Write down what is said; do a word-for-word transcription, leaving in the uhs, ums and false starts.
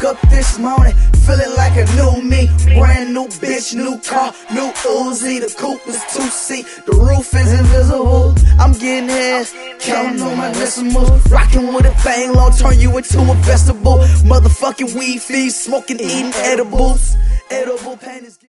up this morning, feeling like a new me. Brand new bitch, new car, new Uzi. The coupe is two seat, the roof is invisible. I'm getting head, counting on my decimals. Rocking with a thing, long turn you into a vegetable. Motherfucking weed feast, smoking, eating edibles. Edible pain is